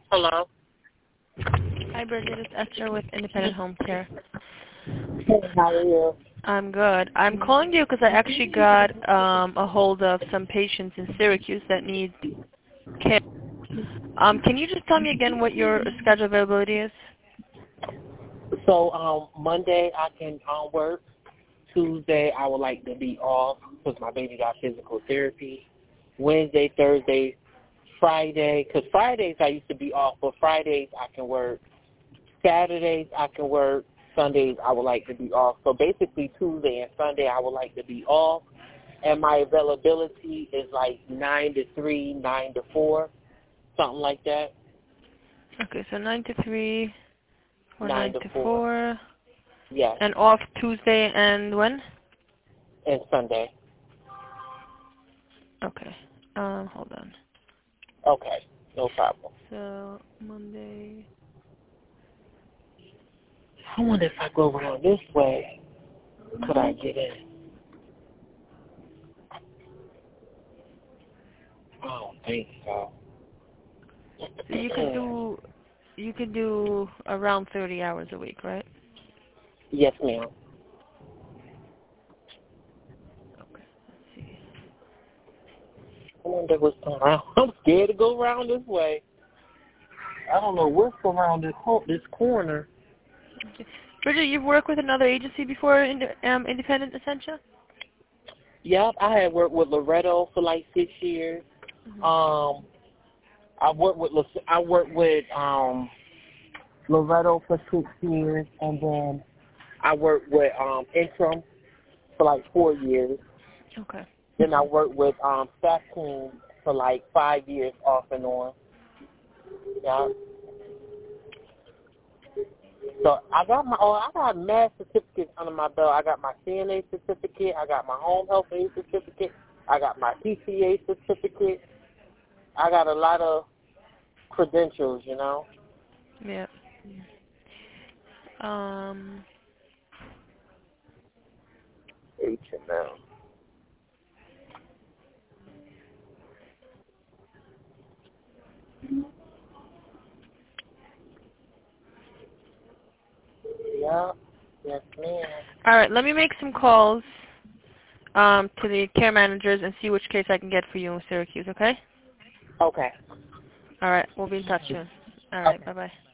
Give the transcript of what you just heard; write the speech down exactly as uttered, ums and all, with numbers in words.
Hello. Hi, Bridget. It's Esther with Independent Home Care. Hey, how are you? I'm good. I'm calling you because I actually got um, a hold of some patients in Syracuse that need care. Um, can you just tell me again what your schedule availability is? So um, Monday I can um, work. Tuesday I would like to be off because my baby got physical therapy. Wednesday, Thursday, Friday, because Fridays I used to be off, but Fridays I can work. Saturdays I can work. Sundays I would like to be off. So basically Tuesday and Sunday I would like to be off. And my availability is like nine to three, nine to four, something like that. Okay, so nine to three or nine nine to to four. four, Yes, and off Tuesday and when? and Sunday. Okay. Um, hold on. Okay, no problem. So Monday. I wonder if I go around this way, could I get in? I don't think so. So you could do you could do around thirty hours a week, right? Yes, ma'am. Okay. Let's see. I wonder what's around. I'm scared to go around this way. I don't know what's around this co- this corner. Okay. Bridget, you've worked with another agency before, in, um, Independent Essentia? Yep, I had worked with Loretto for like six years. Mm-hmm. Um, I worked with La- I worked with um Loretto for six years, and then I worked with um Interim for like four years. Okay. Then I worked with um Staff Team for like five years off and on. Yeah. So I got my oh I got mad certificates under my belt. I got my C N A certificate, I got my home health aid certificate, I got my P C A certificate. I got a lot of credentials, you know. Yeah. Um. H and M. Yeah. Yes, ma'am. All right. Let me make some calls um, to the care managers and see which case I can get for you in Syracuse. Okay. Okay. All right. We'll be in touch soon. All right. Okay. Bye bye.